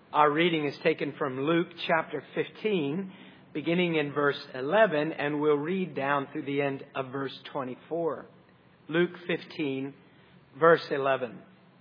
Our reading is taken from Luke chapter 15, beginning in verse 11, and we'll read down through the end of verse 24. Luke 15, verse 11.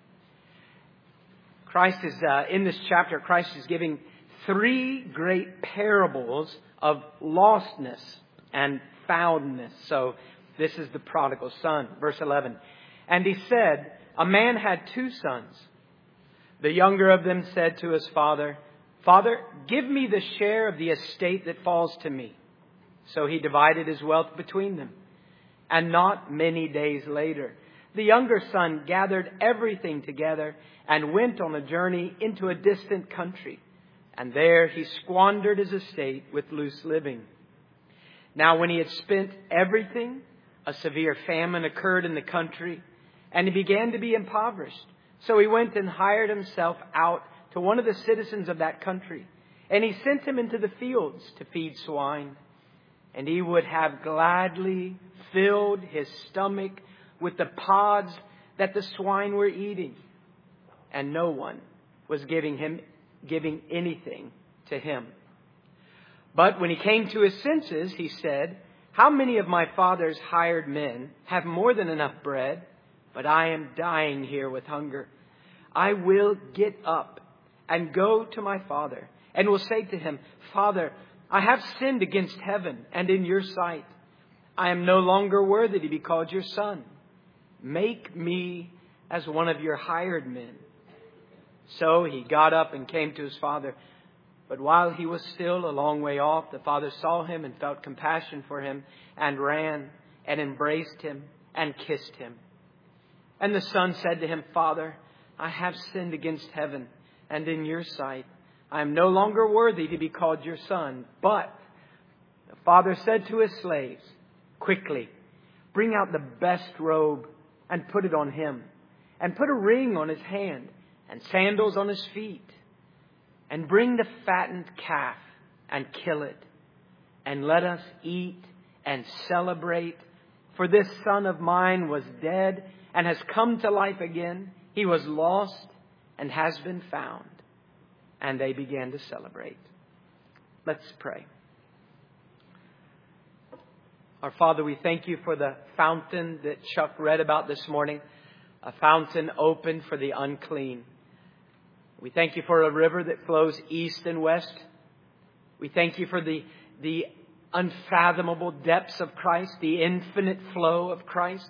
In this chapter, Christ is giving three great parables of lostness and foundness. So this is the prodigal son. Verse 11. And he said, a man had two sons. The younger of them said to his father, Father, give me the share of the estate that falls to me. So he divided his wealth between them. And not many days later, the younger son gathered everything together and went on a journey into a distant country. And there he squandered his estate with loose living. Now when he had spent everything, a severe famine occurred in the country, and he began to be impoverished. So he went and hired himself out to one of the citizens of that country. And he sent him into the fields to feed swine. And he would have gladly filled his stomach with the pods that the swine were eating. And no one was giving anything to him. But when he came to his senses, he said, how many of my father's hired men have more than enough bread, but I am dying here with hunger? I will get up and go to my father and will say to him, Father, I have sinned against heaven and in your sight. I am no longer worthy to be called your son. Make me as one of your hired men. So he got up and came to his father. But while he was still a long way off, the father saw him and felt compassion for him and ran and embraced him and kissed him. And the son said to him, Father, I have sinned against heaven and in your sight. I am no longer worthy to be called your son. But the father said to his slaves, quickly, bring out the best robe and put it on him, and put a ring on his hand and sandals on his feet, and bring the fattened calf and kill it, and let us eat and celebrate. For this son of mine was dead and has come to life again. He was lost and has been found. And they began to celebrate. Let's pray. Our Father, we thank you for the fountain that Chuck read about this morning. A fountain open for the unclean. We thank you for a river that flows east and west. We thank you for the unfathomable depths of Christ, the infinite flow of Christ.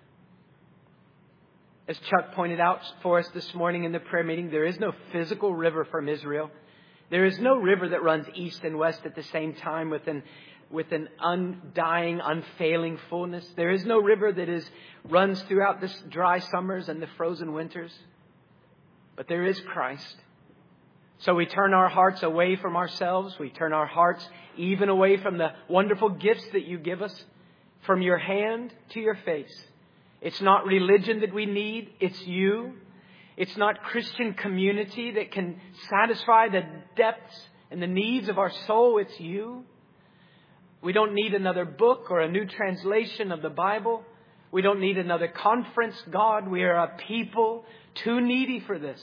As Chuck pointed out for us this morning in the prayer meeting, there is no physical river from Israel. There is no river that runs east and west at the same time with an undying, unfailing fullness. There is no river that runs throughout the dry summers and the frozen winters. But there is Christ. So we turn our hearts away from ourselves. We turn our hearts even away from the wonderful gifts that you give us, from your hand to your face. It's not religion that we need. It's you. It's not Christian community that can satisfy the depths and the needs of our soul. It's you. We don't need another book or a new translation of the Bible. We don't need another conference. God, we are a people too needy for this.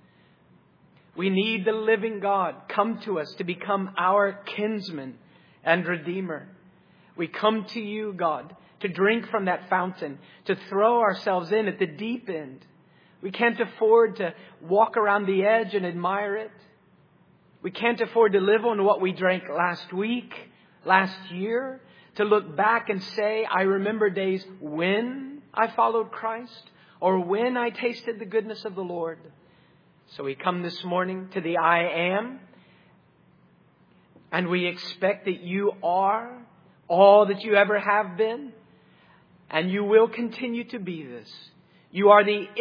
We need the living God come to us to become our kinsman and redeemer. We come to you, God, to drink from that fountain, to throw ourselves in at the deep end. We can't afford to walk around the edge and admire it. We can't afford to live on what we drank last week, last year, to look back and say, I remember days when I followed Christ or when I tasted the goodness of the Lord. So we come this morning to the I am, and we expect that you are all that you ever have been. And you will continue to be this. You are the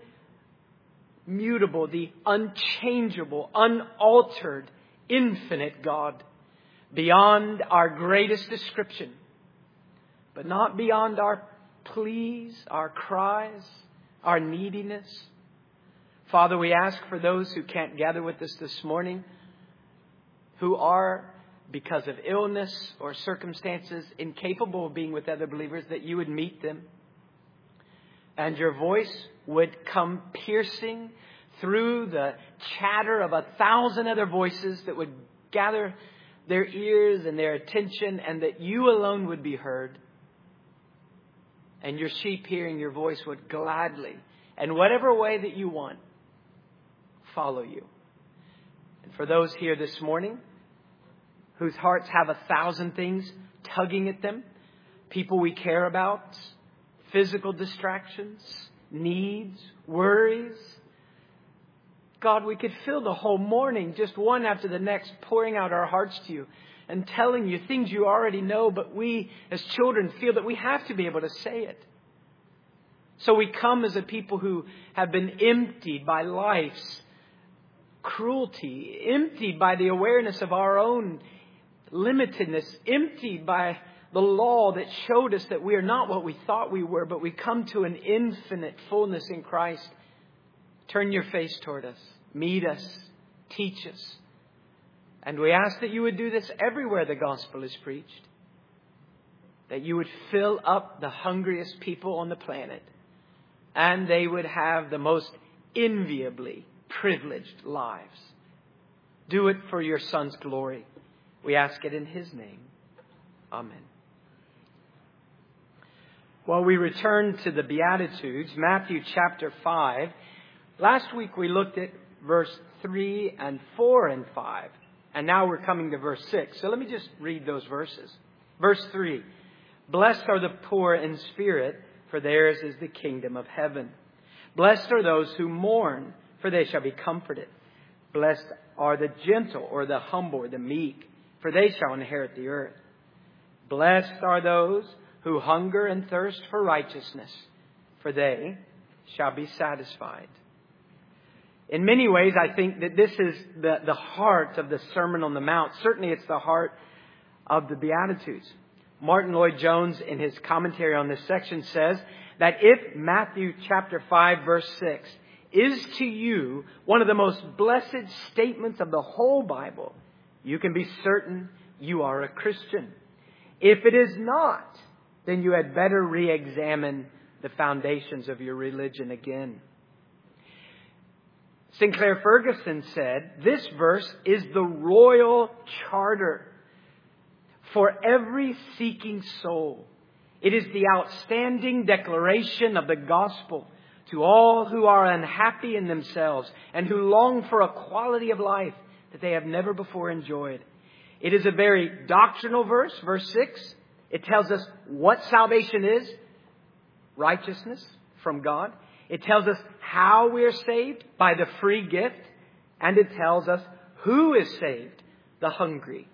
immutable, the unchangeable, unaltered, infinite God. Beyond our greatest description. But not beyond our pleas, our cries, our neediness. Father, we ask for those who can't gather with us this morning, who are, because of illness or circumstances, incapable of being with other believers, that you would meet them. And your voice would come piercing through the chatter of 1,000 other voices that would gather their ears and their attention, and that you alone would be heard. And your sheep hearing your voice would gladly, in whatever way that you want, follow you. And for those here this morning whose hearts have 1,000 things tugging at them, people we care about, physical distractions, needs, worries, God, we could fill the whole morning, just one after the next, pouring out our hearts to you and telling you things you already know, but we as children feel that we have to be able to say it. So we come as a people who have been emptied by life's cruelty, emptied by the awareness of our own limitedness, emptied by the law that showed us that we are not what we thought we were, but we come to an infinite fullness in Christ. Turn your face toward us. Meet us. Teach us. And we ask that you would do this everywhere the gospel is preached. That you would fill up the hungriest people on the planet. And they would have the most enviably privileged lives. Do it for your Son's glory. We ask it in His name. Amen. Well, we return to the Beatitudes, Matthew chapter 5. Last week we looked at verse 3 and 4 and 5. And now we're coming to verse 6. So let me just read those verses. Verse 3. Blessed are the poor in spirit, for theirs is the kingdom of heaven. Blessed are those who mourn, for they shall be comforted. Blessed are the gentle, or the humble, or the meek, for they shall inherit the earth. Blessed are those who hunger and thirst for righteousness, for they shall be satisfied. In many ways, I think that this is the heart of the Sermon on the Mount. Certainly it's the heart of the Beatitudes. Martin Lloyd-Jones, in his commentary on this section, says that if Matthew chapter 5, verse 6 is to you one of the most blessed statements of the whole Bible, you can be certain you are a Christian. If it is not, then you had better re-examine the foundations of your religion again. Sinclair Ferguson said, this verse is the royal charter for every seeking soul. It is the outstanding declaration of the gospel to all who are unhappy in themselves and who long for a quality of life that they have never before enjoyed. It is a very doctrinal verse, verse 6. It tells us what salvation is, righteousness from God. It tells us how we are saved, by the free gift. And it tells us who is saved, the hungry.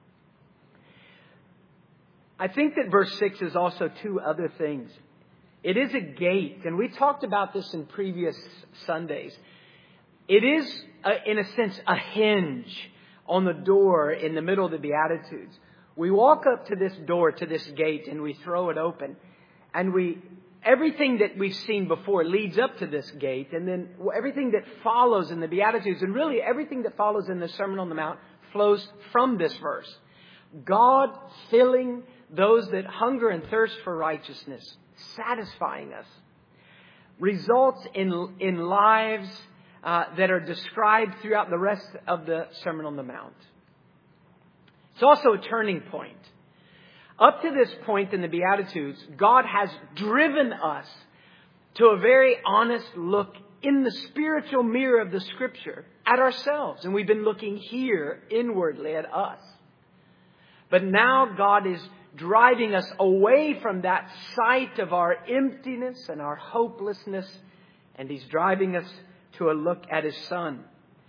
I think that verse 6 is also two other things. It is a gate, and we talked about this in previous Sundays. It is, in a sense, a hinge on the door in the middle of the Beatitudes. We walk up to this door, to this gate, and we throw it open. And everything that we've seen before leads up to this gate. And then everything that follows in the Beatitudes, and really everything that follows in the Sermon on the Mount, flows from this verse. God filling those that hunger and thirst for righteousness, satisfying us, results in lives that are described throughout the rest of the Sermon on the Mount. It's also a turning point. Up to this point in the Beatitudes, God has driven us to a very honest look in the spiritual mirror of the Scripture at ourselves. And we've been looking here inwardly at us. But now God is driving us away from that sight of our emptiness and our hopelessness. And He's driving us to a look at His Son.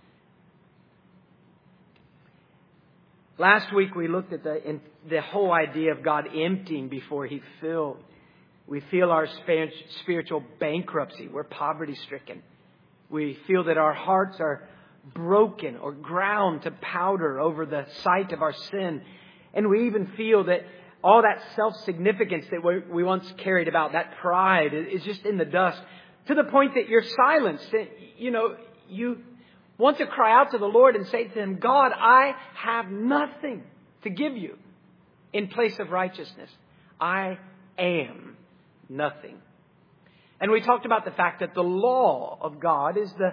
Last week we looked at the whole idea of God emptying before He filled. We feel our spiritual bankruptcy. We're poverty stricken. We feel that our hearts are broken or ground to powder over the sight of our sin. And we even feel that all that self-significance that we once carried about, that pride, is just in the dust. To the point that you're silenced. You want to cry out to the Lord and say to Him, God, I have nothing to give you in place of righteousness. I am nothing. And we talked about the fact that the law of God is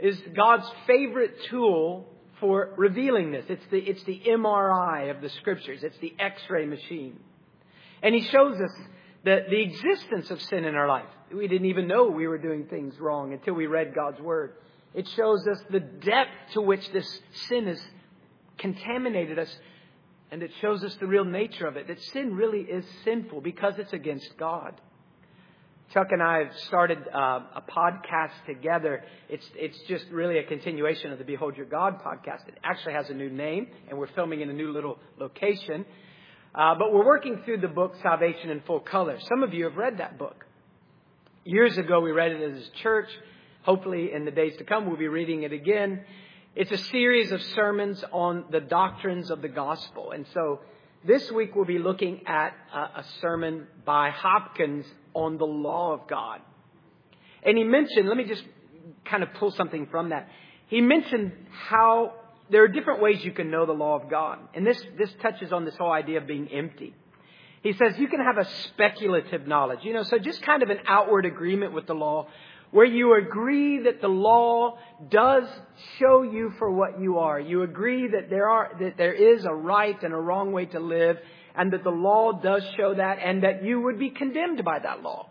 is God's favorite tool for revealing this. It's the MRI of the Scriptures. It's the X-ray machine. And He shows us the existence of sin in our life. We didn't even know we were doing things wrong until we read God's Word. It shows us the depth to which this sin has contaminated us. And it shows us the real nature of it. That sin really is sinful because it's against God. Chuck and I have started a podcast together. It's just really a continuation of the Behold Your God podcast. It actually has a new name, and we're filming in a new little location. But we're working through the book Salvation in Full Color. Some of you have read that book. Years ago, we read it as a church. Hopefully, in the days to come, we'll be reading it again. It's a series of sermons on the doctrines of the gospel. And so this week we'll be looking at a sermon by Hopkins on the law of God. And he mentioned, let me just kind of pull something from that. He mentioned how there are different ways you can know the law of God. And this touches on this whole idea of being empty. He says you can have a speculative knowledge, so just kind of an outward agreement with the law, where you agree that the law does show you for what you are. You agree that there is a right and a wrong way to live, and that the law does show that, and that you would be condemned by that law.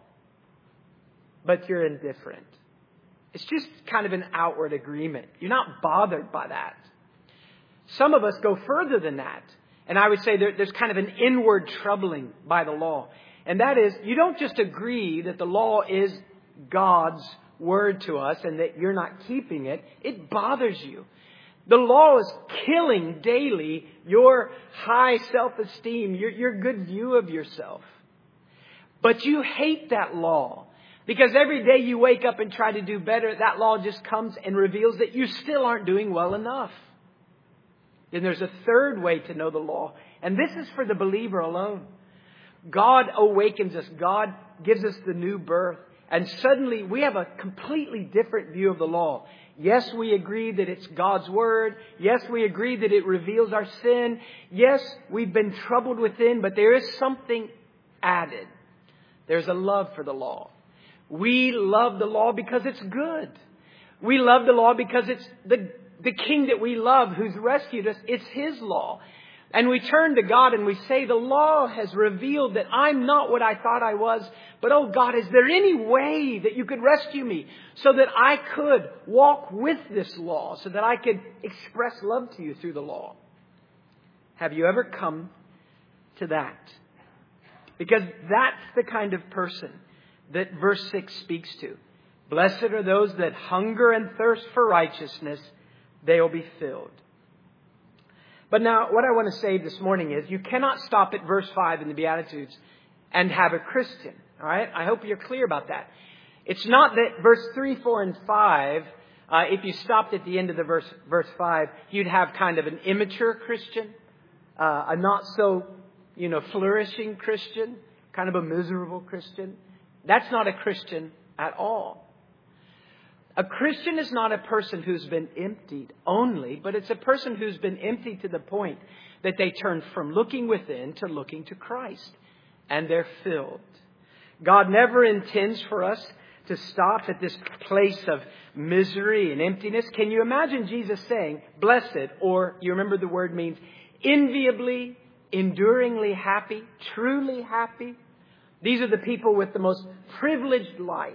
But you're indifferent. It's just kind of an outward agreement. You're not bothered by that. Some of us go further than that. And I would say there's kind of an inward troubling by the law. And that is, you don't just agree that the law is God's word to us and that you're not keeping it. It bothers you. The law is killing daily your high self-esteem, your good view of yourself. But you hate that law because every day you wake up and try to do better, that law just comes and reveals that you still aren't doing well enough. Then there's a third way to know the law, and this is for the believer alone. God awakens us. God gives us the new birth. And suddenly we have a completely different view of the law. Yes, we agree that it's God's word. Yes, we agree that it reveals our sin. Yes, we've been troubled within, but there is something added. There's a love for the law. We love the law because it's good. We love the law because it's the King that we love who's rescued us. It's His law. And we turn to God and we say, the law has revealed that I'm not what I thought I was. But, oh God, is there any way that you could rescue me so that I could walk with this law, so that I could express love to you through the law? Have you ever come to that? Because that's the kind of person that verse 6 speaks to. Blessed are those that hunger and thirst for righteousness. They will be filled. But now what I want to say this morning is you cannot stop at verse 5 in the Beatitudes and have a Christian. All right? I hope you're clear about that. It's not that verse 3, 4, and 5, if you stopped at the end of the verse 5, you'd have kind of an immature Christian, a not so, flourishing Christian, kind of a miserable Christian. That's not a Christian at all. A Christian is not a person who's been emptied only, but it's a person who's been emptied to the point that they turn from looking within to looking to Christ. And they're filled. God never intends for us to stop at this place of misery and emptiness. Can you imagine Jesus saying, blessed, or you remember the word means enviably, enduringly happy, truly happy? These are the people with the most privileged life.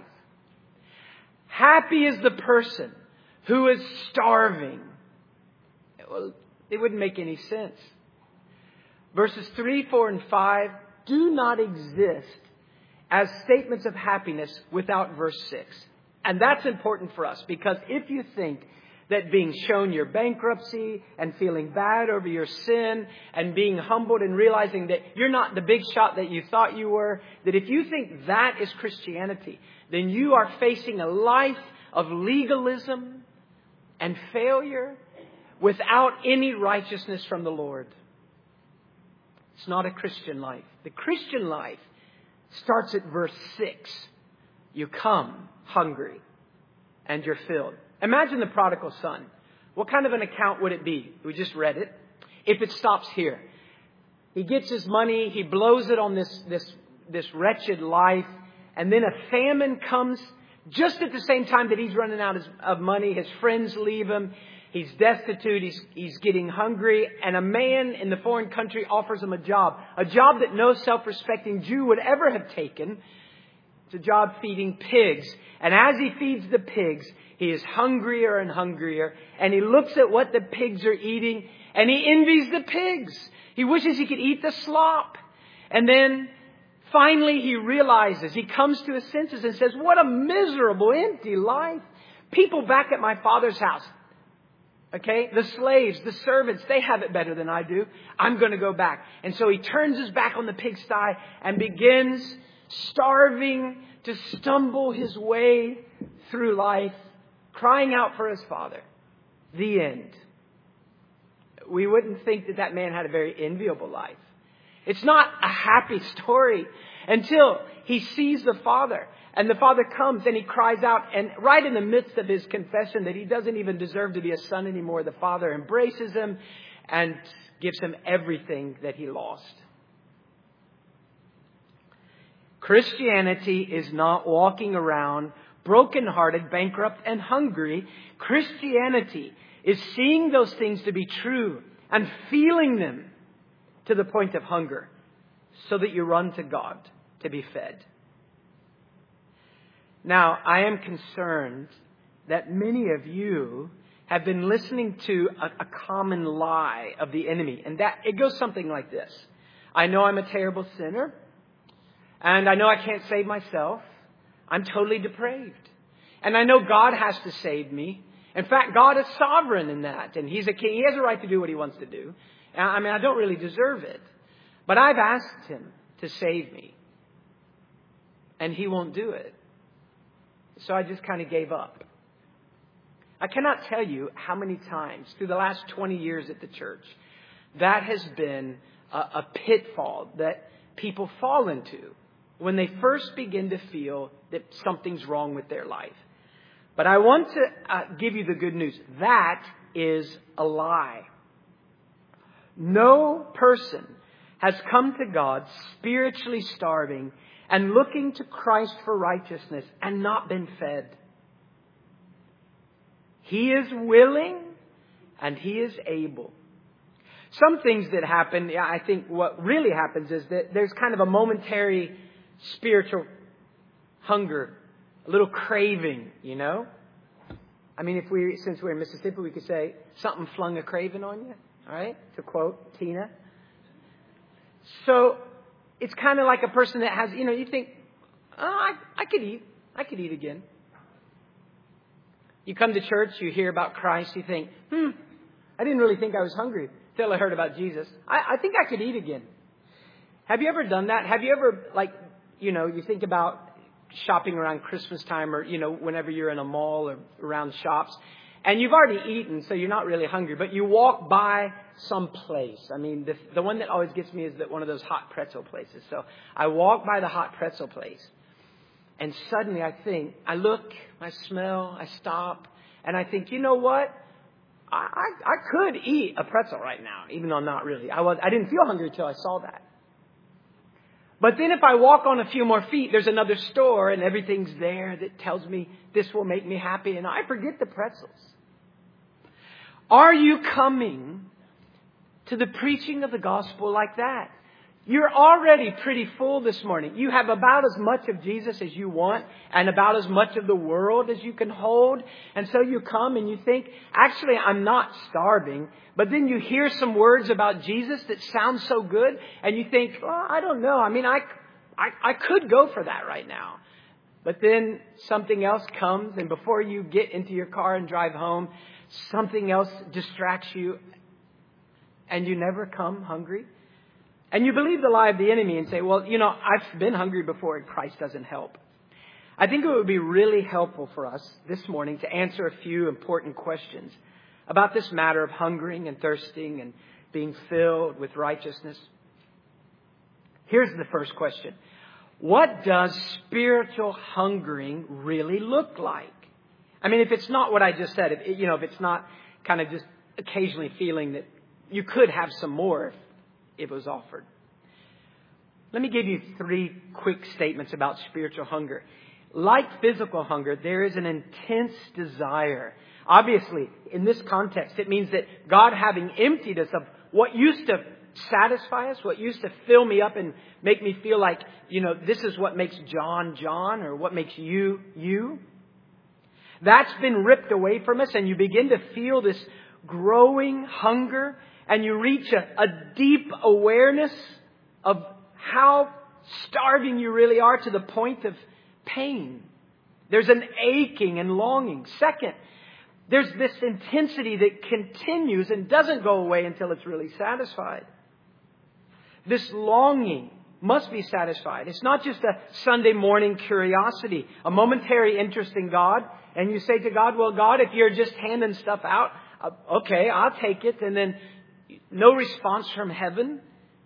Happy is the person who is starving. Well, it wouldn't make any sense. Verses 3, 4, and 5 do not exist as statements of happiness without verse 6. And that's important for us, because if you think that being shown your bankruptcy and feeling bad over your sin and being humbled and realizing that you're not the big shot that you thought you were, that if you think that is Christianity, then you are facing a life of legalism and failure without any righteousness from the Lord. It's not a Christian life. The Christian life starts at verse 6. You come hungry and you're filled. Imagine the prodigal son. What kind of an account would it be? We just read it. If it stops here. He gets his money. He blows it on this wretched life. And then a famine comes Just at the same time that he's running out of money, his friends leave him. He's destitute. He's getting hungry. And a man in the foreign country offers him a job that no self-respecting Jew would ever have taken. It's a job feeding pigs. And as he feeds the pigs, he is hungrier and hungrier. And he looks at what the pigs are eating and he envies the pigs. He wishes he could eat the slop. And then finally he realizes, he comes to his senses and says, what a miserable, empty life. People back at my father's house, okay, the slaves, the servants, they have it better than I do. I'm going to go back. And so he turns his back on the pigsty and begins starving to stumble his way through life, crying out for his father. The end. We wouldn't think that man had a very enviable life. It's not a happy story until he sees the Father. And the Father comes and he cries out. And right in the midst of his confession that he doesn't even deserve to be a son anymore, the Father embraces him and gives him everything that he lost. Christianity is not walking around brokenhearted, bankrupt, and hungry. Christianity is seeing those things to be true and feeling them to the point of hunger, so that you run to God to be fed. Now, I am concerned that many of you have been listening to a common lie of the enemy. And that it goes something like this. I know I'm a terrible sinner. And I know I can't save myself. I'm totally depraved. And I know God has to save me. In fact, God is sovereign in that. And He's a king. He has a right to do what He wants to do. I mean, I don't really deserve it. But I've asked Him to save me. And He won't do it. So I just kind of gave up. I cannot tell you how many times through the last 20 years at the church that has been a pitfall that people fall into when they first begin to feel that something's wrong with their life. But I want to give you the good news. That is a lie. No person has come to God spiritually starving and looking to Christ for righteousness and not been fed. He is willing and He is able. Some things that happen, I think what really happens is that there's kind of a momentary spiritual hunger, a little craving, you know. I mean, since we're in Mississippi, we could say, something flung a craving on you, all right, to quote Tina. So it's kind of like a person that has, you think, oh, I could eat again. You come to church, you hear about Christ, you think, I didn't really think I was hungry until I heard about Jesus. I think I could eat again. Have you ever done that? Have you ever, you think about shopping around Christmas time or, whenever you're in a mall or around shops and you've already eaten, so you're not really hungry, but you walk by some place. I mean, the one that always gets me is one of those hot pretzel places. So I walk by the hot pretzel place. And suddenly I look, I smell, I stop, and I think, you know what? I could eat a pretzel right now, even though I'm not really. I didn't feel hungry until I saw that. But then if I walk on a few more feet, there's another store and everything's there that tells me this will make me happy, and I forget the pretzels. Are you coming to the preaching of the gospel like that? You're already pretty full this morning. You have about as much of Jesus as you want and about as much of the world as you can hold. And so you come and you think, actually, I'm not starving. But then you hear some words about Jesus that sound so good. And you think, well, I don't know. I mean, I could go for that right now. But then something else comes. And before you get into your car and drive home, something else distracts you. And you never come hungry. And you believe the lie of the enemy and say, well, I've been hungry before and Christ doesn't help. I think it would be really helpful for us this morning to answer a few important questions about this matter of hungering and thirsting and being filled with righteousness. Here's the first question. What does spiritual hungering really look like? I mean, if it's not what I just said, if it's not kind of just occasionally feeling that you could have some more if it was offered. Let me give you 3 quick statements about spiritual hunger. like physical hunger, there is an intense desire. Obviously, in this context, it means that God, having emptied us of what used to satisfy us, what used to fill me up and make me feel like, this is what makes John, John, or what makes you, you. That's been ripped away from us, and you begin to feel this growing hunger, and you reach a deep awareness of how starving you really are, to the point of pain. There's an aching and longing. Second, there's this intensity that continues and doesn't go away until it's really satisfied. This longing must be satisfied. It's not just a Sunday morning curiosity, a momentary interest in God. And you say to God, well, God, if you're just handing stuff out, okay, I'll take it. And then no response from heaven.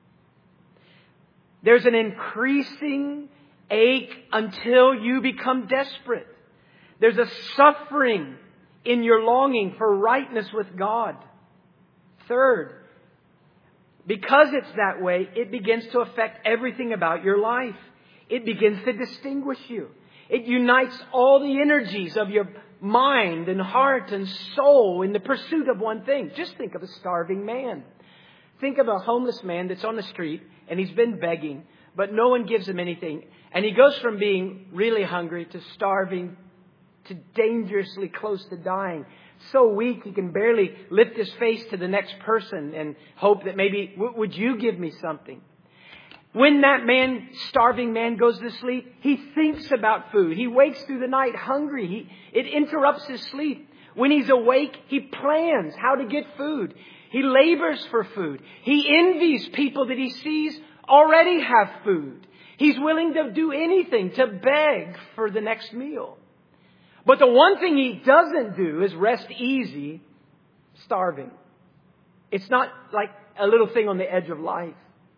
There's an increasing ache until you become desperate. There's a suffering in your longing for rightness with God. Third, because it's that way, it begins to affect everything about your life. It begins to distinguish you. It unites all the energies of your mind and heart and soul in the pursuit of one thing. Just think of a starving man. Think of a homeless man that's on the street and he's been begging, but no one gives him anything. And he goes from being really hungry to starving to dangerously close to dying. So weak he can barely lift his face to the next person and hope that maybe, would you give me something? When that starving man goes to sleep, he thinks about food. He wakes through the night hungry. It interrupts his sleep. When he's awake, he plans how to get food. He labors for food. He envies people that he sees already have food. He's willing to do anything to beg for the next meal. But the one thing he doesn't do is rest easy starving. It's not like a little thing on the edge of life.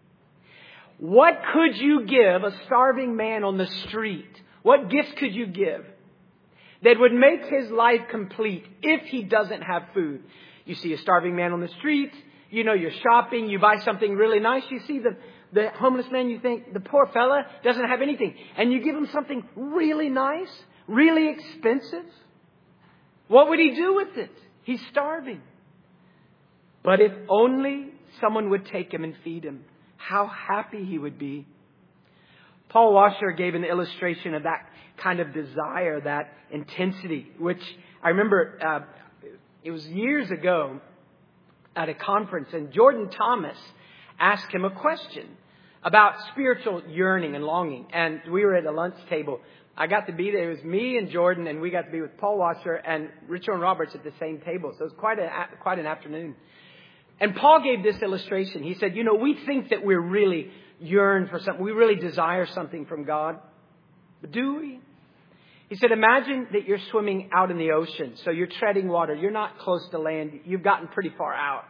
What could you give a starving man on the street? What gifts could you give that would make his life complete if he doesn't have food? You see a starving man on the street, you're shopping, you buy something really nice. You see the homeless man, you think, the poor fella doesn't have anything. And you give him something really nice, really expensive. What would he do with it? He's starving. But if only someone would take him and feed him, how happy he would be. Paul Washer gave an illustration of that kind of desire, that intensity, which I remember it was years ago at a conference, and Jordan Thomas asked him a question about spiritual yearning and longing. And we were at a lunch table. I got to be there. It was me and Jordan, and we got to be with Paul Washer and Richard Roberts at the same table. So it was quite an afternoon. And Paul gave this illustration. He said, we think that we really yearn for something. We really desire something from God. But do we? He said, imagine that you're swimming out in the ocean. So you're treading water. You're not close to land. You've gotten pretty far out.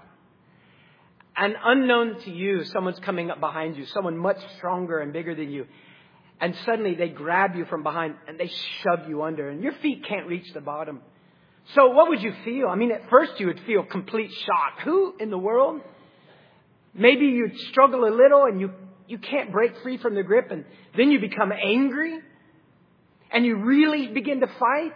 And unknown to you, someone's coming up behind you. Someone much stronger and bigger than you. And suddenly they grab you from behind and they shove you under. And your feet can't reach the bottom. So what would you feel? At first you would feel complete shock. Who in the world? Maybe you'd struggle a little and you can't break free from the grip. And then you become angry. And you really begin to fight.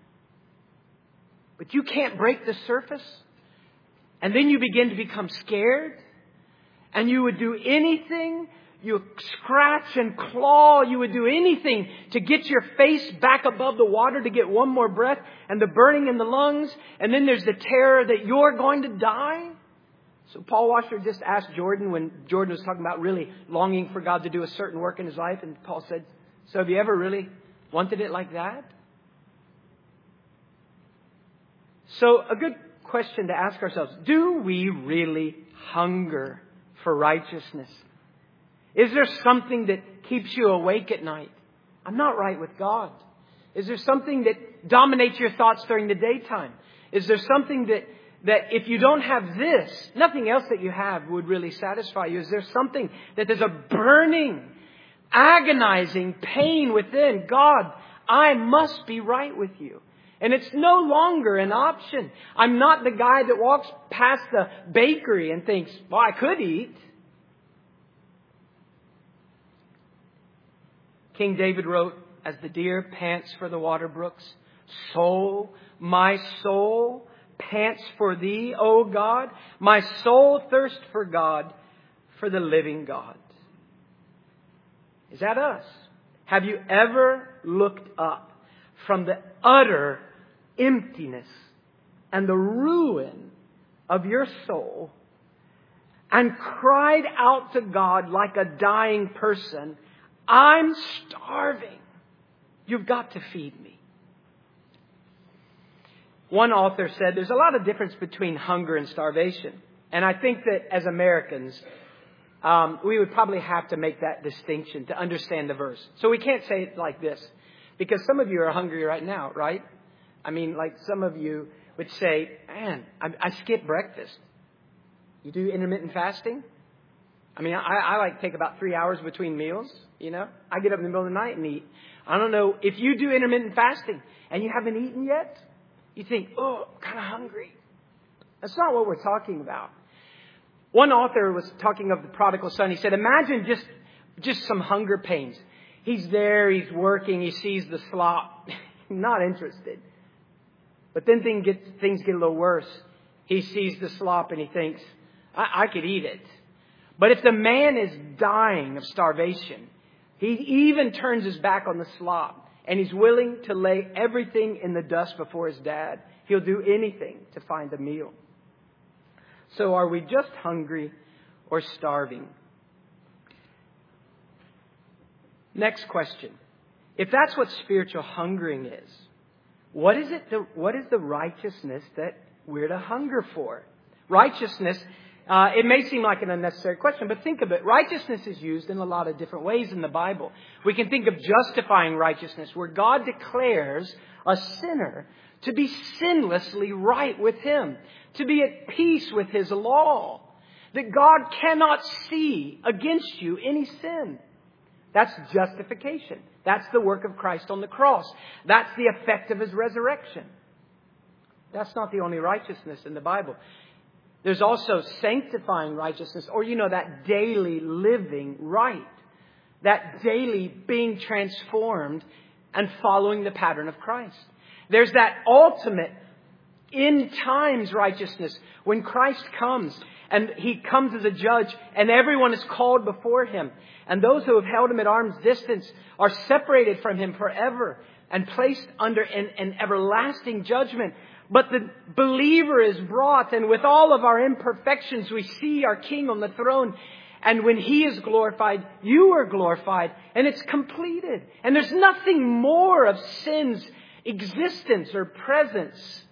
But you can't break the surface. And then you begin to become scared. And you would do anything. You scratch and claw. You would do anything to get your face back above the water to get one more breath. And the burning in the lungs. And then there's the terror that you're going to die. So Paul Washer just asked Jordan when Jordan was talking about really longing for God to do a certain work in his life. And Paul said, so have you ever really wanted it like that? So a good question to ask ourselves, do we really hunger for righteousness? Is there something that keeps you awake at night? I'm not right with God. Is there something that dominates your thoughts during the daytime? Is there something that if you don't have this, nothing else that you have would really satisfy you? Is there something that there's a burning, agonizing pain within? God, I must be right with you. And it's no longer an option. I'm not the guy that walks past the bakery and thinks, well, I could eat. King David wrote as the deer pants for the water brooks, so my soul pants for thee, O God. My soul thirsts for God, for the living God. Is that us? Have you ever looked up from the utter emptiness and the ruin of your soul and cried out to God like a dying person, I'm starving. You've got to feed me. One author said there's a lot of difference between hunger and starvation. And I think that as Americans, we would probably have to make that distinction to understand the verse. So we can't say it like this. Because some of you are hungry right now, right? I mean, like some of you would say, man, I skip breakfast. You do intermittent fasting? I mean, I like take about 3 hours between meals, you know. I get up in the middle of the night and eat. I don't know, if you do intermittent fasting and you haven't eaten yet, you think, oh, I'm kind of hungry. That's not what we're talking about. One author was talking of the prodigal son. He said, imagine just some hunger pains. He's there, he's working, he sees the slop. Not interested. But then things get a little worse. He sees the slop and he thinks, I could eat it. But if the man is dying of starvation, he even turns his back on the slop and he's willing to lay everything in the dust before his dad. He'll do anything to find a meal. So are we just hungry or starving? Next question. If that's what spiritual hungering is, what is the righteousness that we're to hunger for? Righteousness, it may seem like an unnecessary question, but think of it. Righteousness is used in a lot of different ways in the Bible. We can think of justifying righteousness, where God declares a sinner to be sinlessly right with Him, to be at peace with His law, that God cannot see against you any sin. That's justification. That's the work of Christ on the cross. That's the effect of His resurrection. That's not the only righteousness in the Bible. There's also sanctifying righteousness, or that daily living right. That daily being transformed and following the pattern of Christ. There's that ultimate end times righteousness when Christ comes and He comes as a judge and everyone is called before Him. And those who have held Him at arm's distance are separated from Him forever and placed under an everlasting judgment. But the believer is brought, and with all of our imperfections, we see our King on the throne. And when He is glorified, you are glorified, and it's completed. And there's nothing more of sin's existence or presence.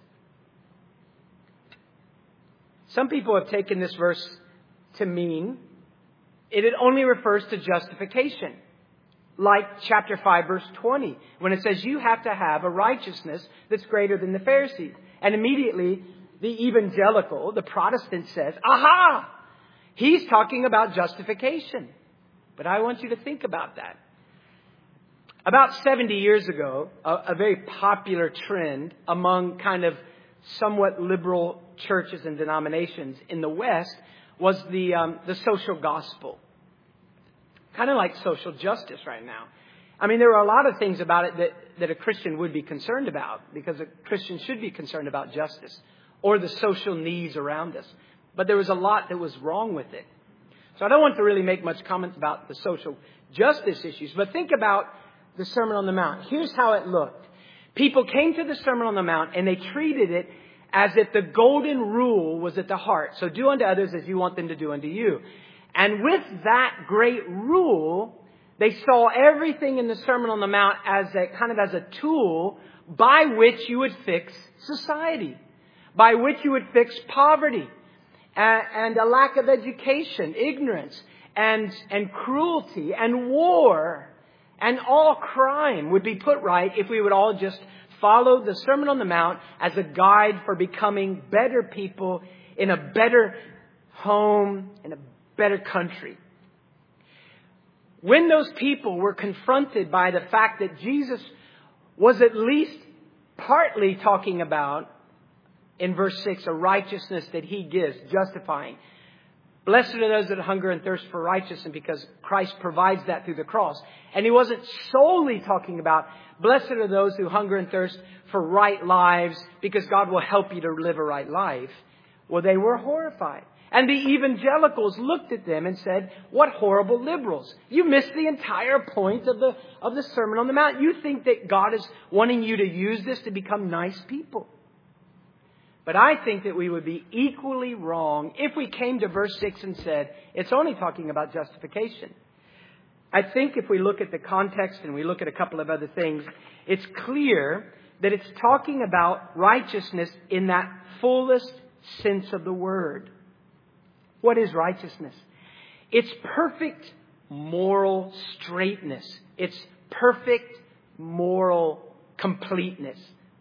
Some people have taken this verse to mean it only refers to justification. Like chapter 5, verse 20, when it says you have to have a righteousness that's greater than the Pharisees. And immediately the evangelical, the Protestant says, aha! He's talking about justification. But I want you to think about that. About 70 years ago, a very popular trend among kind of somewhat liberal churches and denominations in the West was the social gospel. Kind of like social justice right now. I mean, there are a lot of things about it that a Christian would be concerned about, because a Christian should be concerned about justice or the social needs around us. But there was a lot that was wrong with it. So I don't want to really make much comment about the social justice issues, but think about the Sermon on the Mount. Here's how it looked. People came to the Sermon on the Mount and they treated it as if the golden rule was at the heart. So do unto others as you want them to do unto you. And with that great rule, they saw everything in the Sermon on the Mount as a tool by which you would fix society, by which you would fix poverty and a lack of education, ignorance and cruelty and war and all crime would be put right if we would all just follow the Sermon on the Mount as a guide for becoming better people in a better home, in a better country. When those people were confronted by the fact that Jesus was at least partly talking about, in verse 6, a righteousness that He gives, justifying, Blessed are those that hunger and thirst for righteousness, because Christ provides that through the cross. And he wasn't solely talking about blessed are those who hunger and thirst for right lives, because God will help you to live a right life. Well, they were horrified. And the evangelicals looked at them and said, what horrible liberals. You missed the entire point of the Sermon on the Mount. You think that God is wanting you to use this to become nice people. But I think that we would be equally wrong if we came to verse 6 and said, it's only talking about justification. I think if we look at the context and we look at a couple of other things, it's clear that it's talking about righteousness in that fullest sense of the word. What is righteousness? It's perfect moral straightness. It's perfect moral completeness.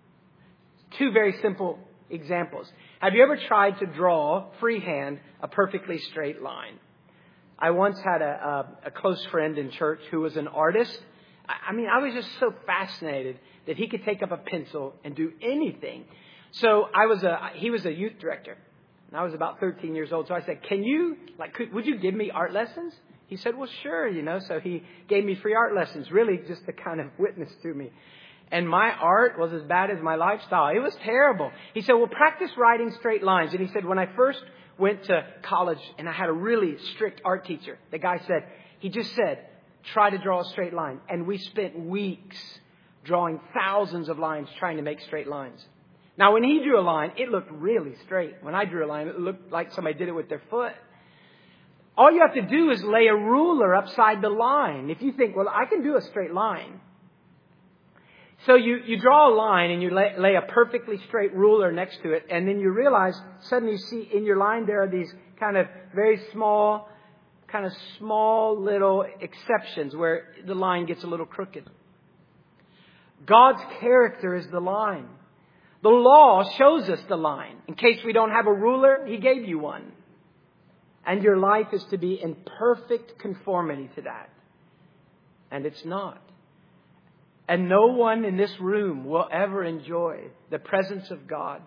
Two very simple examples. Have you ever tried to draw freehand a perfectly straight line? I once had a close friend in church who was an artist. I mean, I was just so fascinated that he could take up a pencil and do anything. So he was a youth director. And I was about 13 years old. So I said, would you give me art lessons? He said, well, sure, So he gave me free art lessons, really just to kind of witness to me. And my art was as bad as my lifestyle. It was terrible. He said, well, practice writing straight lines. And he said, when I first went to college and I had a really strict art teacher, the guy said, try to draw a straight line. And we spent weeks drawing thousands of lines trying to make straight lines. Now, when he drew a line, it looked really straight. When I drew a line, it looked like somebody did it with their foot. All you have to do is lay a ruler upside the line. If you think, well, I can do a straight line. So you draw a line and you lay a perfectly straight ruler next to it. And then you realize, suddenly you see in your line there are these kind of very small little exceptions where the line gets a little crooked. God's character is the line. The law shows us the line. In case we don't have a ruler, He gave you one. And your life is to be in perfect conformity to that. And it's not. And no one in this room will ever enjoy the presence of God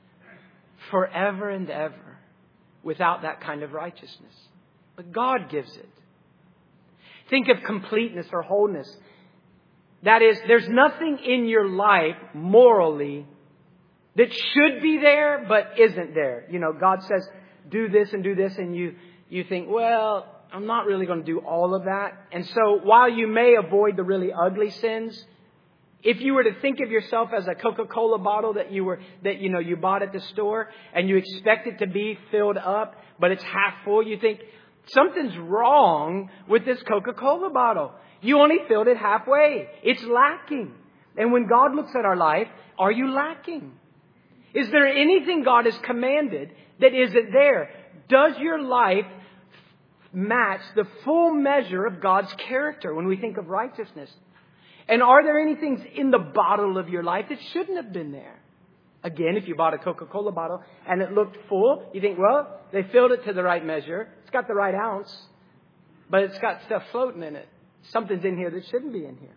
forever and ever without that kind of righteousness. But God gives it. Think of completeness or wholeness. That is, there's nothing in your life morally that should be there but isn't there. God says, do this and do this, and you think, well, I'm not really going to do all of that. And so while you may avoid the really ugly sins, if you were to think of yourself as a Coca-Cola bottle that you bought at the store and you expect it to be filled up, but it's half full, you think something's wrong with this Coca-Cola bottle. You only filled it halfway. It's lacking. And when God looks at our life, are you lacking? Is there anything God has commanded that isn't there? Does your life match the full measure of God's character when we think of righteousness? And are there any things in the bottle of your life that shouldn't have been there? Again, if you bought a Coca-Cola bottle and it looked full, you think, well, they filled it to the right measure. It's got the right ounce, but it's got stuff floating in it. Something's in here that shouldn't be in here.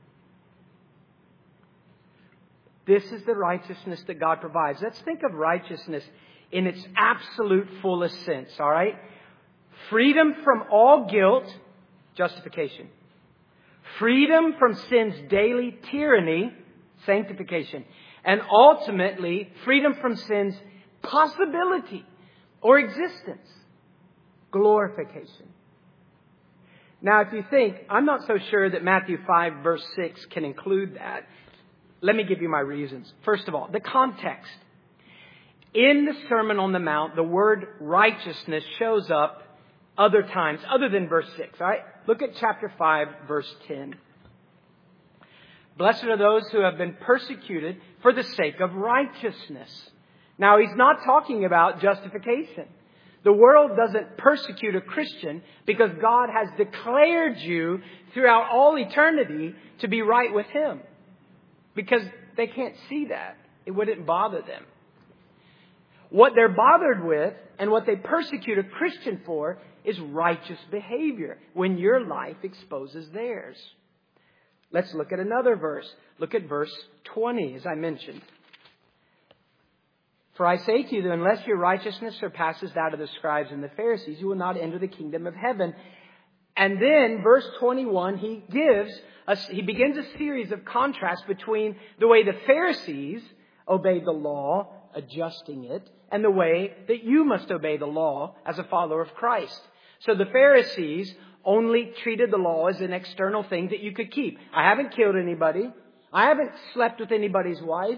This is the righteousness that God provides. Let's think of righteousness in its absolute fullest sense, all right? Freedom from all guilt, justification. Freedom from sin's daily tyranny, sanctification. And ultimately, freedom from sin's possibility or existence, glorification. Now, if you think, I'm not so sure that Matthew 5 verse 6 can include that. Let me give you my reasons. First of all, the context. In the Sermon on the Mount, the word righteousness shows up other times, other than verse 6. All right? Look at chapter 5, verse 10. Blessed are those who have been persecuted for the sake of righteousness. Now, he's not talking about justification. The world doesn't persecute a Christian because God has declared you throughout all eternity to be right with Him. Because they can't see that. It wouldn't bother them. What they're bothered with and what they persecute a Christian for is righteous behavior when your life exposes theirs. Let's look at another verse. Look at verse 20, as I mentioned. For I say to you that unless your righteousness surpasses that of the scribes and the Pharisees, you will not enter the kingdom of heaven. And then, verse 21, he begins a series of contrasts between the way the Pharisees obeyed the law, adjusting it, and the way that you must obey the law as a follower of Christ. So the Pharisees only treated the law as an external thing that you could keep. I haven't killed anybody. I haven't slept with anybody's wife.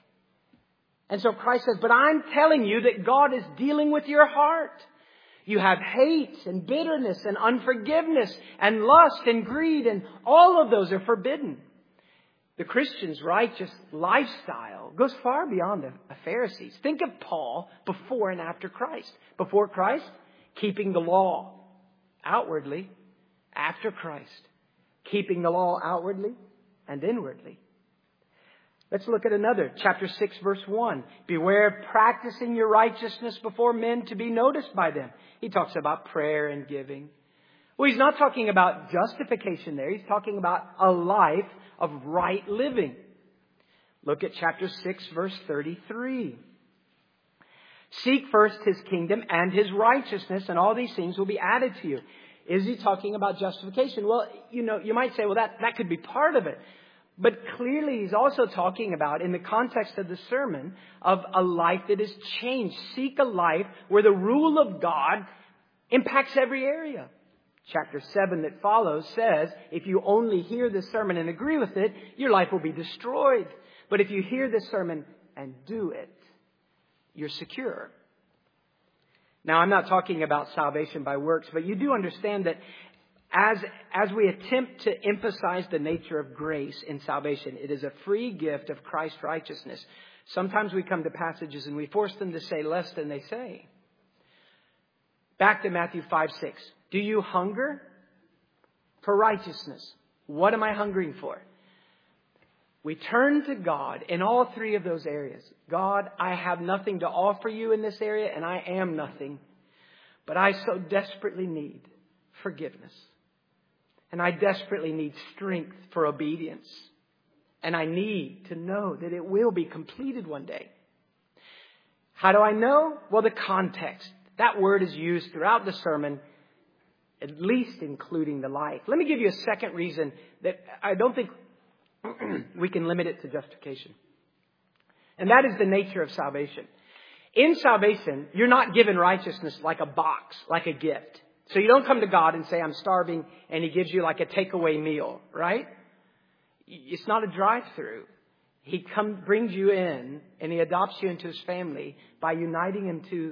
And so Christ says, but I'm telling you that God is dealing with your heart. You have hate and bitterness and unforgiveness and lust and greed, and all of those are forbidden. The Christian's righteous lifestyle goes far beyond the Pharisees. Think of Paul before and after Christ. Before Christ, keeping the law outwardly. After Christ, keeping the law outwardly and inwardly. Let's look at another. Chapter 6, verse 1. Beware of practicing your righteousness before men to be noticed by them. He talks about prayer and giving. Well, he's not talking about justification there. He's talking about a life of right living. Look at chapter 6, verse 33. Seek first His kingdom and His righteousness, and all these things will be added to you. Is he talking about justification? Well, you might say, well, that could be part of it. But clearly he's also talking about, in the context of the sermon, of a life that is changed. Seek a life where the rule of God impacts every area. Chapter 7 that follows says, if you only hear this sermon and agree with it, your life will be destroyed. But if you hear this sermon and do it, you're secure. Now, I'm not talking about salvation by works, but you do understand that as we attempt to emphasize the nature of grace in salvation, it is a free gift of Christ's righteousness. Sometimes we come to passages and we force them to say less than they say. Back to Matthew 5:6. Do you hunger for righteousness? What am I hungering for? We turn to God in all three of those areas. God, I have nothing to offer you in this area, and I am nothing. But I so desperately need forgiveness. And I desperately need strength for obedience. And I need to know that it will be completed one day. How do I know? Well, the context. That word is used throughout the sermon, at least including the life. Let me give you a second reason that I don't think we can limit it to justification. And that is the nature of salvation. In salvation, you're not given righteousness like a box, like a gift. So you don't come to God and say, I'm starving, and He gives you like a takeaway meal, right? It's not a drive-through. He brings you in, and He adopts you into His family by uniting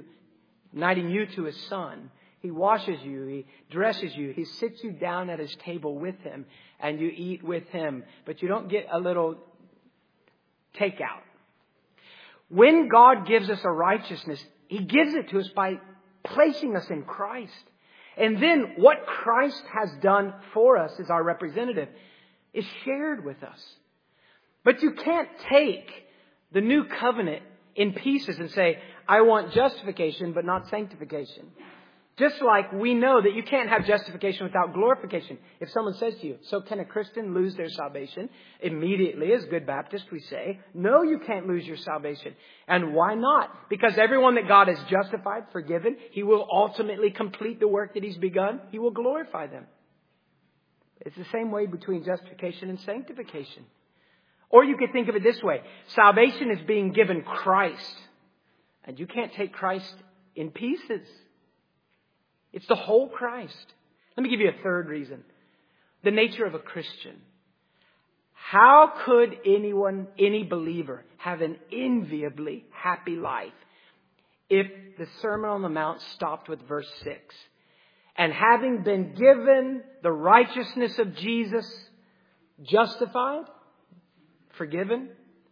you to His Son. He washes you. He dresses you. He sits you down at His table with Him, and you eat with Him. But you don't get a little takeout. When God gives us a righteousness, He gives it to us by placing us in Christ. And then what Christ has done for us as our representative is shared with us. But you can't take the new covenant in pieces and say, I want justification but not sanctification. Just like we know that you can't have justification without glorification. If someone says to you, so can a Christian lose their salvation? Immediately, as good Baptists, we say, no, you can't lose your salvation. And why not? Because everyone that God has justified, forgiven, He will ultimately complete the work that He's begun. He will glorify them. It's the same way between justification and sanctification. Or you could think of it this way. Salvation is being given Christ. And you can't take Christ in pieces. It's the whole Christ. Let me give you a third reason. The nature of a Christian. How could any believer have an enviably happy life if the Sermon on the Mount stopped with verse 6? And having been given the righteousness of Jesus, justified, forgiven.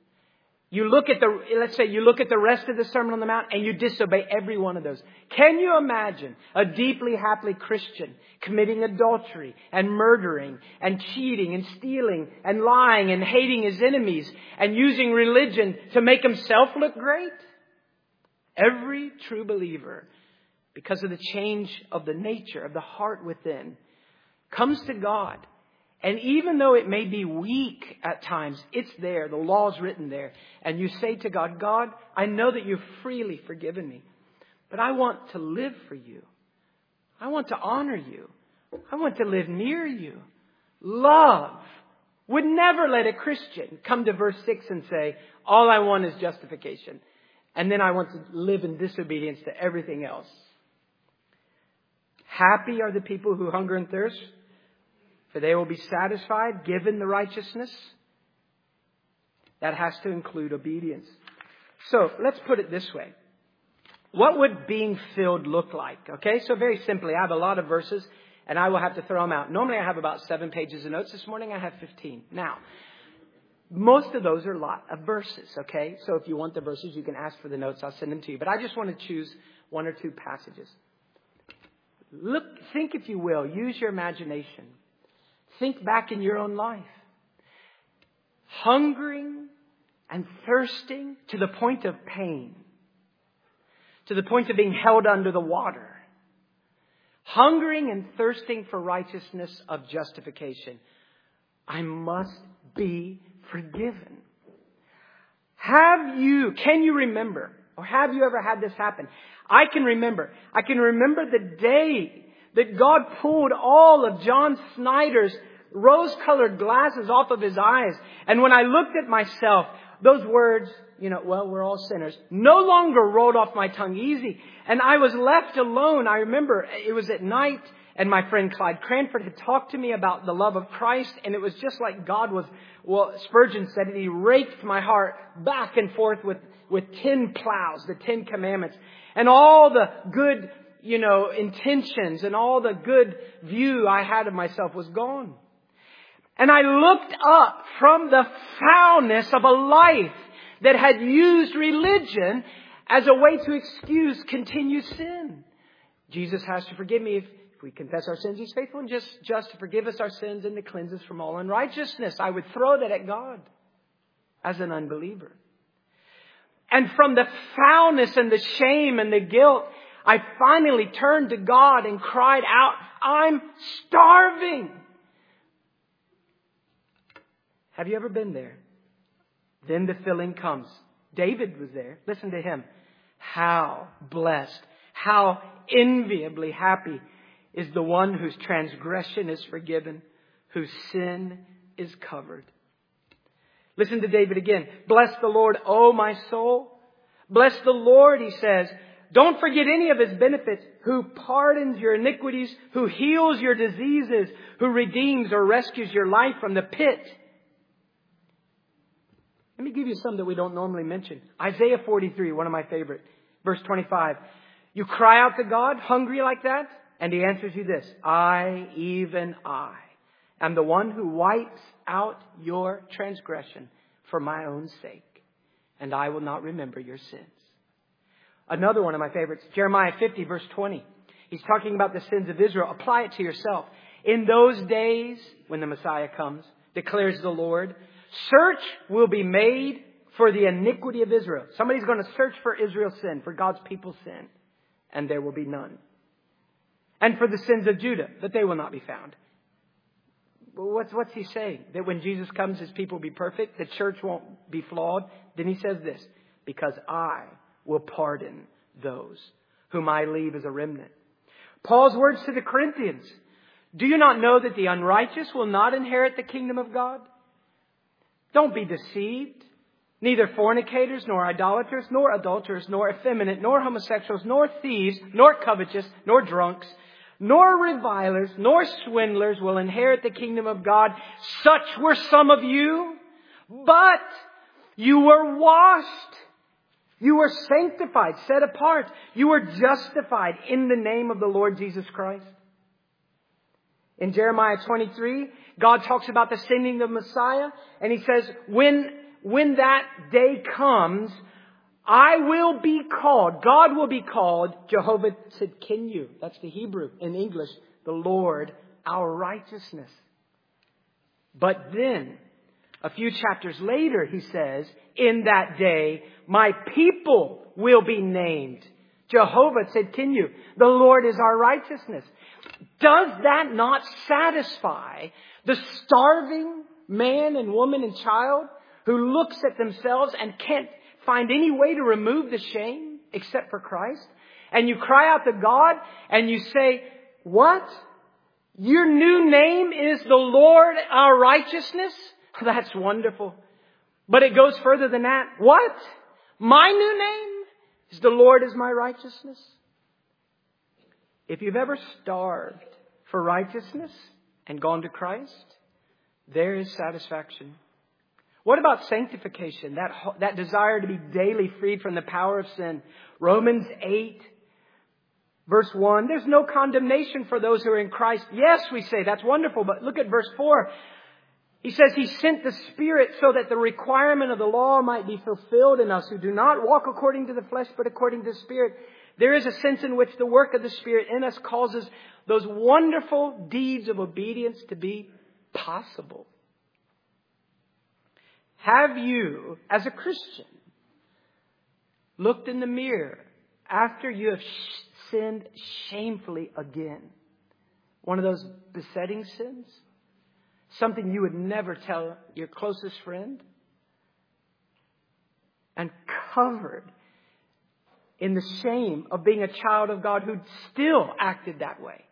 Let's say you look at the rest of the Sermon on the Mount and you disobey every one of those. Can you imagine a deeply happy Christian committing adultery and murdering and cheating and stealing and lying and hating his enemies and using religion to make himself look great? Every true believer, because of the change of the nature of the heart within, comes to God And even though it may be weak at times, it's there. The law's written there. And you say to God, God, I know that you've freely forgiven me, but I want to live for you. I want to honor you. I want to live near you. Love would never let a Christian come to verse 6 and say, all I want is justification. And then I want to live in disobedience to everything else. Happy are the people who hunger and thirst, for they will be satisfied, given the righteousness. That has to include obedience. So let's put it this way. What would being filled look like? Okay, so very simply, I have a lot of verses and I will have to throw them out. Normally I have about 7 pages of notes. This morning I have 15. Now, most of those are a lot of verses, okay? So if you want the verses, you can ask for the notes. I'll send them to you. But I just want to choose 1 or 2 passages. Look, think if you will, use your imagination. Think back in your own life. Hungering and thirsting to the point of pain. To the point of being held under the water. Hungering and thirsting for righteousness of justification. I must be forgiven. Can you remember, or have you ever had this happen? I can remember the day that God pulled all of John Snyder's rose-colored glasses off of his eyes. And when I looked at myself, those words, we're all sinners, no longer rolled off my tongue easy. And I was left alone. I remember it was at night and my friend Clyde Cranford had talked to me about the love of Christ. And it was just like God was, Spurgeon said it, he raked my heart back and forth with 10 plows, the 10 commandments. And all the good, intentions and all the good view I had of myself was gone. And I looked up from the foulness of a life that had used religion as a way to excuse continued sin. Jesus has to forgive me. If we confess our sins, He's faithful and just to forgive us our sins and to cleanse us from all unrighteousness. I would throw that at God as an unbeliever. And from the foulness and the shame and the guilt, I finally turned to God and cried out, I'm starving. Have you ever been there? Then the filling comes. David was there. Listen to him. How blessed, how enviably happy is the one whose transgression is forgiven, whose sin is covered. Listen to David again. Bless the Lord, O my soul. Bless the Lord, he says. Don't forget any of His benefits, who pardons your iniquities, who heals your diseases, who redeems or rescues your life from the pit. Let me give you some that we don't normally mention. Isaiah 43, one of my favorite. Verse 25. You cry out to God, hungry like that, and He answers you this. Even I, am the one who wipes out your transgression for my own sake, and I will not remember your sins. Another one of my favorites, Jeremiah 50, verse 20. He's talking about the sins of Israel. Apply it to yourself. In those days, when the Messiah comes, declares the Lord, search will be made for the iniquity of Israel. Somebody's going to search for Israel's sin, for God's people's sin, and there will be none. And for the sins of Judah, but they will not be found. What's he saying? That when Jesus comes, His people will be perfect, the church won't be flawed? Then He says this, because I will pardon those whom I leave as a remnant. Paul's words to the Corinthians. Do you not know that the unrighteous will not inherit the kingdom of God? Don't be deceived. Neither fornicators, nor idolaters, nor adulterers, nor effeminate, nor homosexuals, nor thieves, nor covetous, nor drunks, nor revilers, nor swindlers will inherit the kingdom of God. Such were some of you, but you were washed. You were sanctified, set apart. You were justified in the name of the Lord Jesus Christ. In Jeremiah 23, God talks about the sending of Messiah. And He says, when that day comes, I will be called, God will be called Jehovah Tzidkenu. That's the Hebrew. In English, the Lord, our righteousness. But then, a few chapters later, He says, in that day, my people will be named Jehovah Tzidkenu. The Lord is our righteousness. Does that not satisfy the starving man and woman and child who looks at themselves and can't find any way to remove the shame except for Christ? And you cry out to God and you say, what? Your new name is the Lord our righteousness? That's wonderful. But it goes further than that. What? My new name is the Lord is my righteousness? If you've ever starved for righteousness and gone to Christ, there is satisfaction. What about sanctification? That desire to be daily freed from the power of sin. Romans 8, verse 1. There's no condemnation for those who are in Christ. Yes, we say, that's wonderful. But look at verse 4. He says He sent the Spirit so that the requirement of the law might be fulfilled in us who do not walk according to the flesh, but according to the Spirit. There is a sense in which the work of the Spirit in us causes those wonderful deeds of obedience to be possible. Have you, as a Christian, looked in the mirror after you have sinned shamefully again? One of those besetting sins? Something you would never tell your closest friend? And covered in the shame of being a child of God who still acted that way.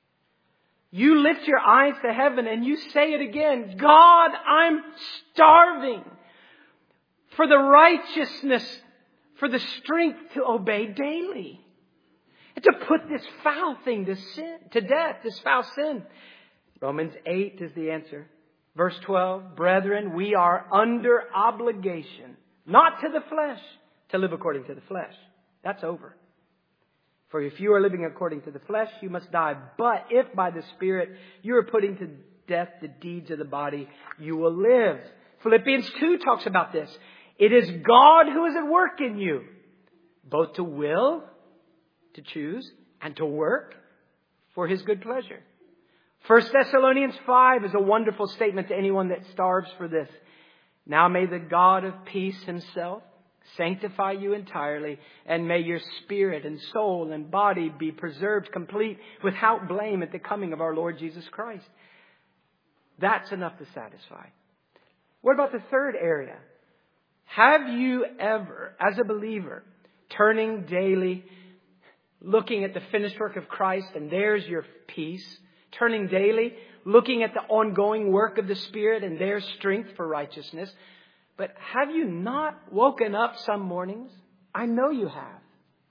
You lift your eyes to heaven and you say it again. God, I'm starving for the righteousness, for the strength to obey daily. And to put this foul thing to death, this foul sin. Romans 8 is the answer. Verse 12, brethren, we are under obligation, not to the flesh, to live according to the flesh. That's over. For if you are living according to the flesh, you must die. But if by the Spirit you are putting to death the deeds of the body, you will live. Philippians 2 talks about this. It is God who is at work in you, both to will, to choose, and to work for His good pleasure. 1 Thessalonians 5 is a wonderful statement to anyone that starves for this. Now may the God of peace Himself sanctify you entirely, and may your spirit and soul and body be preserved complete without blame at the coming of our Lord Jesus Christ. That's enough to satisfy. What about the third area? Have you ever, as a believer, turning daily, looking at the finished work of Christ, and there's your peace, turning daily, looking at the ongoing work of the Spirit and their strength for righteousness. But have you not woken up some mornings? I know you have.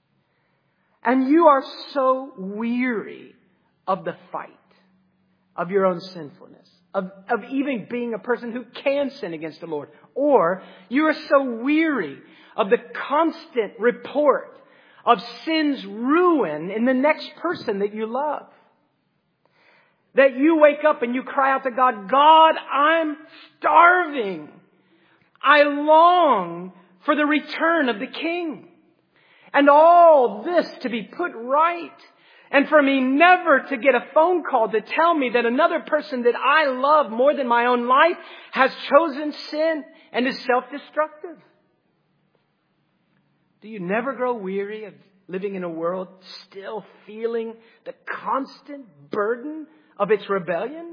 And you are so weary of the fight, of your own sinfulness, of even being a person who can sin against the Lord. Or you are so weary of the constant report of sin's ruin in the next person that you love, that you wake up and you cry out to God, God, I'm starving. I long for the return of the King. And all this to be put right. And for me never to get a phone call to tell me that another person that I love more than my own life has chosen sin and is self-destructive. Do you never grow weary of living in a world still feeling the constant burden of its rebellion?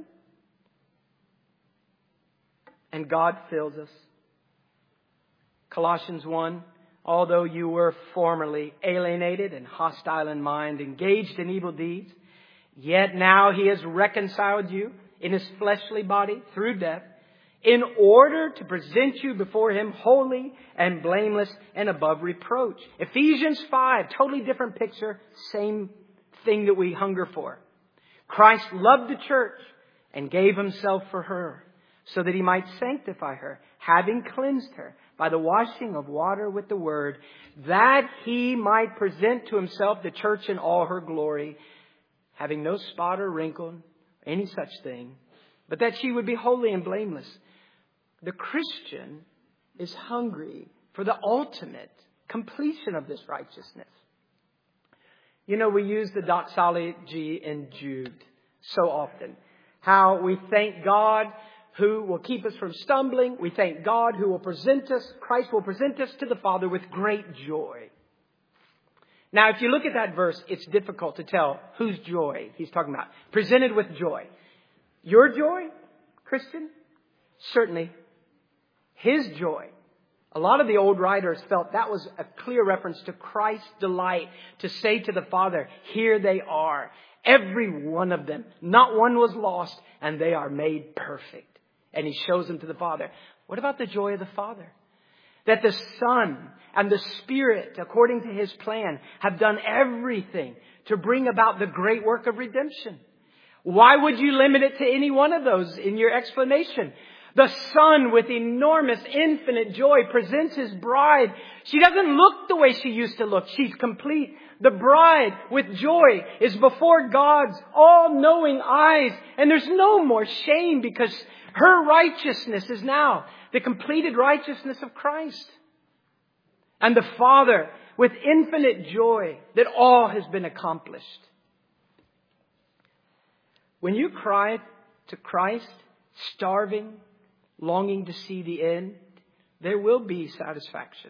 And God fills us. Colossians 1, although you were formerly alienated and hostile in mind, engaged in evil deeds, yet now He has reconciled you in His fleshly body through death, in order to present you before Him holy and blameless and above reproach. Ephesians 5, totally different picture, same thing that we hunger for. Christ loved the church and gave Himself for her, so that He might sanctify her, having cleansed her by the washing of water with the word, that He might present to Himself the church in all her glory, having no spot or wrinkle, any such thing, but that she would be holy and blameless. The Christian is hungry for the ultimate completion of this righteousness. You know, we use the doxology in Jude so often. How we thank God who will keep us from stumbling. We thank God who will present us, Christ will present us to the Father with great joy. Now, if you look at that verse, it's difficult to tell whose joy he's talking about. Presented with joy. Your joy, Christian? Certainly. His joy. A lot of the old writers felt that was a clear reference to Christ's delight to say to the Father, here they are. Every one of them. Not one was lost, and they are made perfect. And he shows them to the Father. What about the joy of the Father? That the Son and the Spirit, according to His plan, have done everything to bring about the great work of redemption. Why would you limit it to any one of those in your explanation? The Son, with enormous, infinite joy, presents His bride. She doesn't look the way she used to look. She's complete. The bride, with joy, is before God's all-knowing eyes. And there's no more shame because her righteousness is now the completed righteousness of Christ. And the Father, with infinite joy, that all has been accomplished. When you cry to Christ, starving, longing to see the end, there will be satisfaction.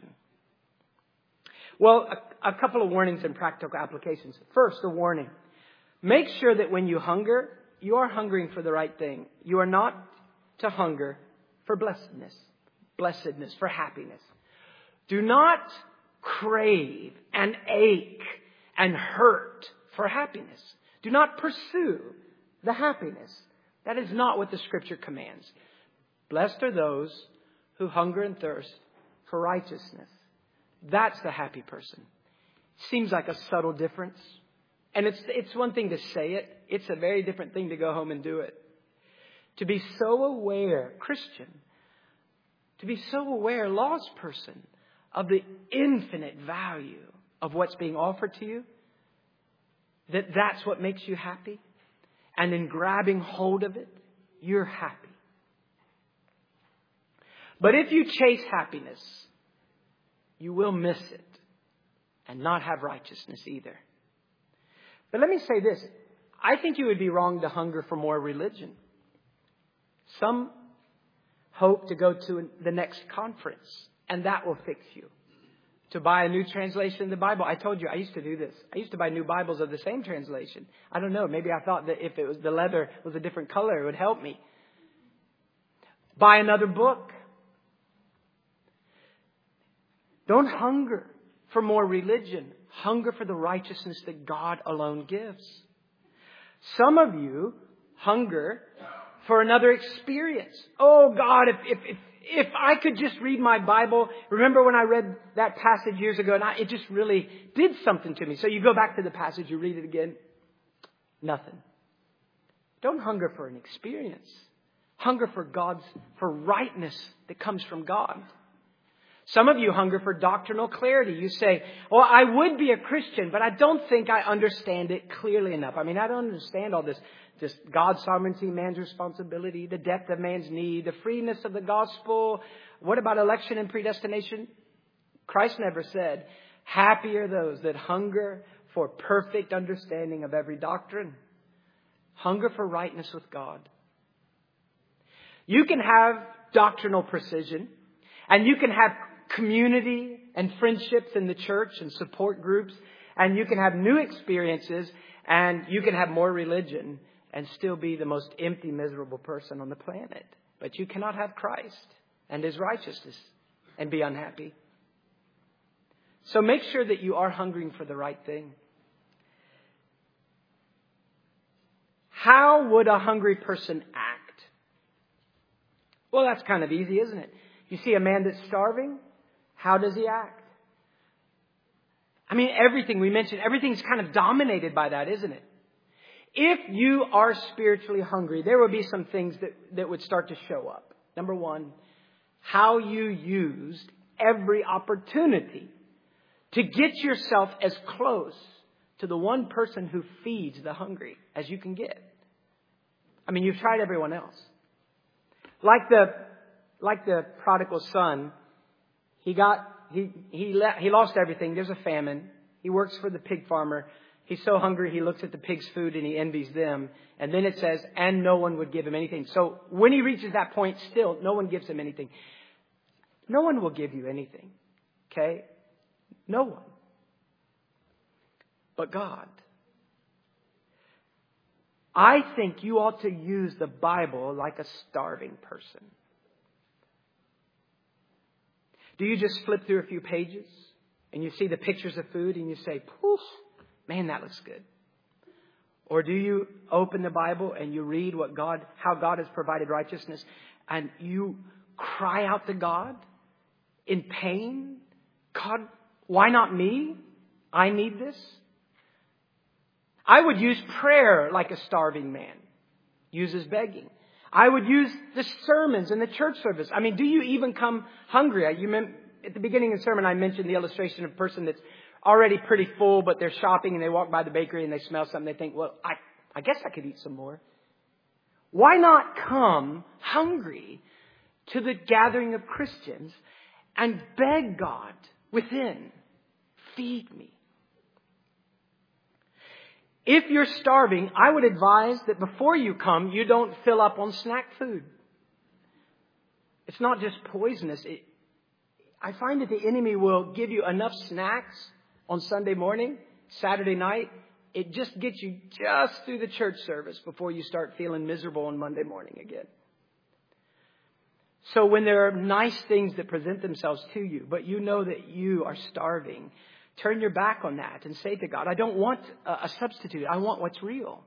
Well, a couple of warnings and practical applications. First, a warning. Make sure that when you hunger, you are hungering for the right thing. You are not to hunger for blessedness, for happiness. Do not crave and ache and hurt for happiness. Do not pursue the happiness. That is not what the Scripture commands. Blessed are those who hunger and thirst for righteousness. That's the happy person. Seems like a subtle difference. And it's one thing to say it. It's a very different thing to go home and do it. To be so aware, Christian, to be so aware, lost person, of the infinite value of what's being offered to you, that's what makes you happy. And in grabbing hold of it, you're happy. But if you chase happiness, you will miss it and not have righteousness either. But let me say this. I think you would be wrong to hunger for more religion. Some hope to go to the next conference, and that will fix you. To buy a new translation of the Bible. I told you, I used to do this. I used to buy new Bibles of the same translation. I don't know. Maybe I thought that if it was the leather was a different color, it would help me. Buy another book. Don't hunger for more religion. Hunger for the righteousness that God alone gives. Some of you hunger for another experience. Oh God, if I could just read my Bible. Remember when I read that passage years ago and it just really did something to me. So you go back to the passage, you read it again. Nothing. Don't hunger for an experience. Hunger for rightness that comes from God. Some of you hunger for doctrinal clarity. You say, well, I would be a Christian, but I don't think I understand it clearly enough. I mean, I don't understand all this. Just God's sovereignty, man's responsibility, the depth of man's need, the freeness of the gospel. What about election and predestination? Christ never said, happy are those that hunger for perfect understanding of every doctrine. Hunger for rightness with God. You can have doctrinal precision, and you can have community and friendships in the church and support groups, and you can have new experiences, and you can have more religion and still be the most empty, miserable person on the planet. But you cannot have Christ and His righteousness and be unhappy. So make sure that you are hungering for the right thing. How would a hungry person act? Well, that's kind of easy, isn't it? You see a man that's starving, how does he act? I mean, everything we mentioned, everything's kind of dominated by that, isn't it? If you are spiritually hungry, there will be some things that would start to show up. Number one, how you used every opportunity to get yourself as close to the one person who feeds the hungry as you can get. I mean, you've tried everyone else. Like the prodigal son, he lost everything. There's a famine. He works for the pig farmer. He's so hungry, he looks at the pig's food and he envies them. And then it says, and no one would give him anything. So when he reaches that point, still, no one gives him anything. No one will give you anything. Okay? No one. but God. I think you ought to use the Bible like a starving person. Do you just flip through a few pages and you see the pictures of food and you say, poof, man, that looks good? Or do you open the Bible and you read how God has provided righteousness and you cry out to God in pain? God, why not me? I need this. I would use prayer like a starving man uses begging. I would use the sermons in the church service. I mean, do you even come hungry? At the beginning of the sermon, I mentioned the illustration of a person that's already pretty full, but they're shopping and they walk by the bakery and they smell something. They think, well, I guess I could eat some more. Why not come hungry to the gathering of Christians and beg God within, feed me? If you're starving, I would advise that before you come, you don't fill up on snack food. It's not just poisonous. I find that the enemy will give you enough snacks on Sunday morning, Saturday night. It just gets you just through the church service before you start feeling miserable on Monday morning again. So when there are nice things that present themselves to you, but you know that you are starving, turn your back on that and say to God, I don't want a substitute. I want what's real.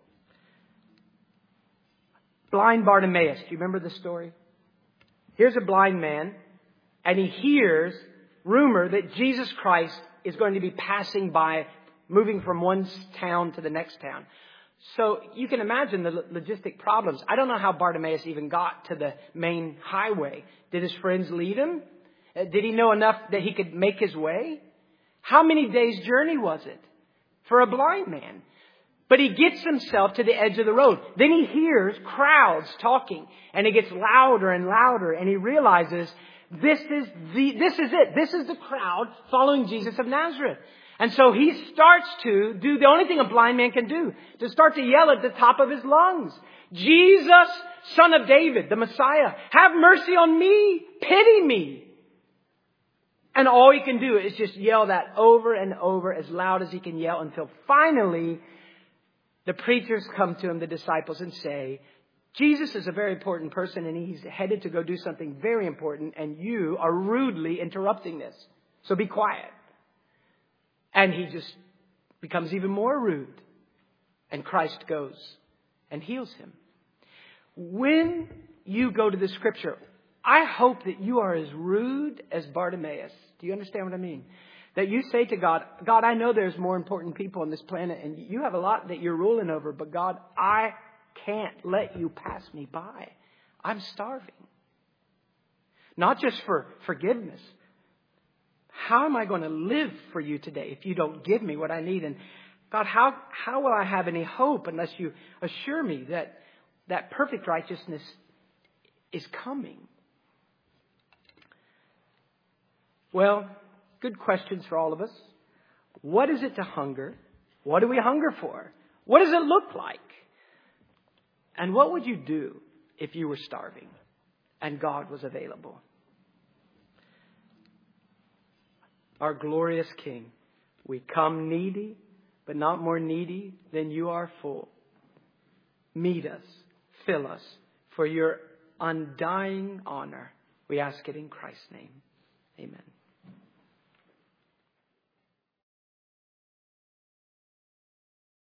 Blind Bartimaeus. Do you remember the story? Here's a blind man, and he hears rumor that Jesus Christ is going to be passing by, moving from one town to the next town. So you can imagine the logistic problems. I don't know how Bartimaeus even got to the main highway. Did his friends lead him? Did he know enough that he could make his way? How many days' journey was it for a blind man? But he gets himself to the edge of the road. Then he hears crowds talking, and it gets louder and louder, and he realizes this is it. This is the crowd following Jesus of Nazareth. And so he starts to do the only thing a blind man can do, to start to yell at the top of his lungs, Jesus, Son of David, the Messiah, have mercy on me, pity me. And all he can do is just yell that over and over as loud as he can yell until finally the preachers come to him, the disciples, and say, Jesus is a very important person and he's headed to go do something very important and you are rudely interrupting this. So be quiet. And he just becomes even more rude. And Christ goes and heals him. When you go to the scripture, I hope that you are as rude as Bartimaeus. Do you understand what I mean? That you say to God, God, I know there's more important people on this planet and you have a lot that you're ruling over, but God, I can't let you pass me by. I'm starving. Not just for forgiveness. How am I going to live for you today if you don't give me what I need? And God, how will I have any hope unless you assure me that perfect righteousness is coming? Well, good questions for all of us. What is it to hunger? What do we hunger for? What does it look like? And what would you do if you were starving and God was available? Our glorious King, we come needy, but not more needy than you are full. Meet us, fill us for your undying honor. We ask it in Christ's name. Amen.